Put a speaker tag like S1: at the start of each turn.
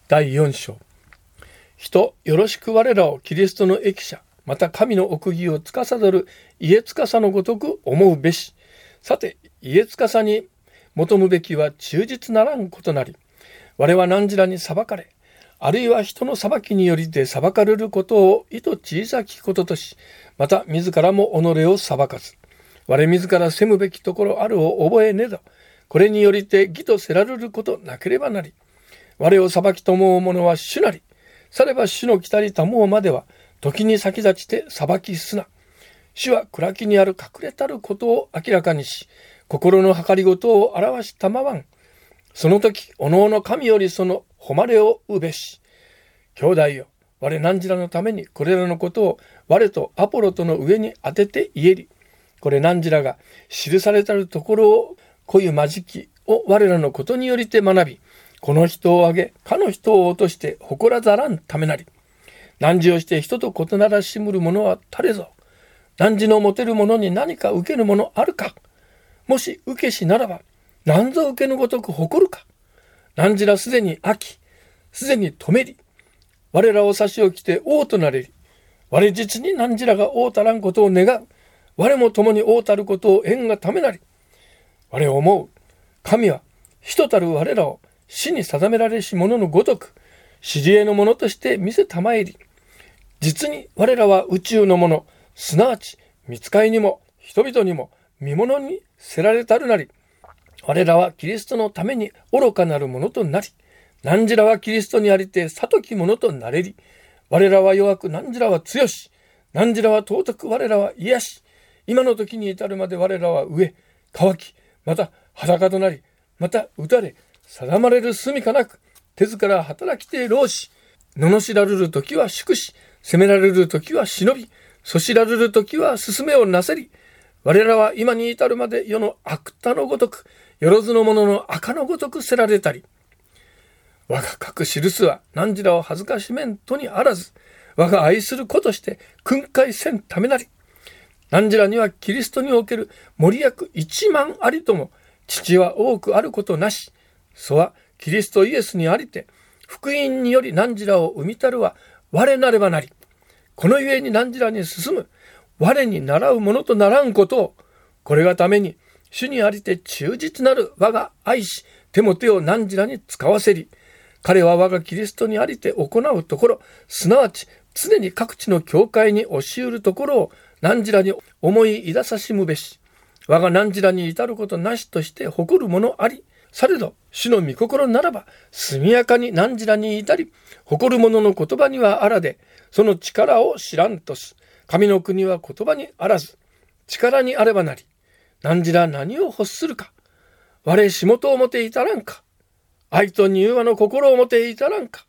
S1: 第4章。人よろしく我らをキリストの益者、また神の奥義を司る家司のごとく思うべし。さて、家司に求むべきは忠実ならんことなり、我は何らに裁かれ、あるいは人の裁きによりて裁かれることを意図小さきこととし、また自らも己を裁かず、我自ら責むべきところあるを覚えねど、これによりて義とせられることなければなり、我を裁きと思う者は主なり、されば主の来たりたもうまでは、時に先立ちて裁きすな。主は暗きにある隠れたることを明らかにし、心の計りごとを表したまわん。その時、おのおの神よりその誉れをうべし。兄弟よ、我何らのためにこれらのことを我とアポロとの上に当てて言えり。これ何らが記されたるところをこゆまじきを我らのことによりて学び、この人を挙げ、かの人を落として誇らざらんためなり。汝をして人と異ならしむる者は誰ぞ。汝の持てる者に何か受けるものあるか。もし受けしならば、何ぞ受けぬごとく誇るか。汝らすでに飽き、すでに止めり。我らを差し置きて王となれり。我実に汝らが王たらんことを願う。我も共に王たることを縁がためなり。我を思う。神は人たる我らを死に定められし者のごとく、知り得の者として見せたまえり。実に我らは宇宙の者、すなわち御使いにも人々にも見物にせられたるなり。我らはキリストのために愚かなる者となり、汝らはキリストにありて悟き者となれり。我らは弱く汝らは強し、汝らは尊く我らは癒し、今の時に至るまで我らは飢え、渇き、また裸となり、また打たれ、定まれる住みかなく、手ずから働きて労し、罵られる時は祝し、責められる時は忍び、そしられる時は勧めをなせり。我らは今に至るまで世の悪田のごとく、よろずの者の赤のごとくせられたり。我が書く印は汝らを恥ずかしめんとにあらず、我が愛する子として訓戒せんためなり。汝らにはキリストにおける守役1万ありとも、父は多くあることなし。そはキリストイエスにありて、福音により汝らを生みたるは我なればなり。このゆえに汝らに進む、我に習うものとならんことを、これがために主にありて忠実なる我が愛し、手も手を汝らに使わせり。彼は我がキリストにありて行うところ、すなわち常に各地の教会に教えるところを汝らに思いいださしむべし。我が汝らに至ることなしとして誇るものあり。されど、主の御心ならば、速やかに汝らに至り、誇る者の言葉にはあらで、その力を知らんとす。神の国は言葉にあらず、力にあればなり。汝ら何を欲するか。我仕事をもていたらんか。愛と柔和の心をもていたらんか。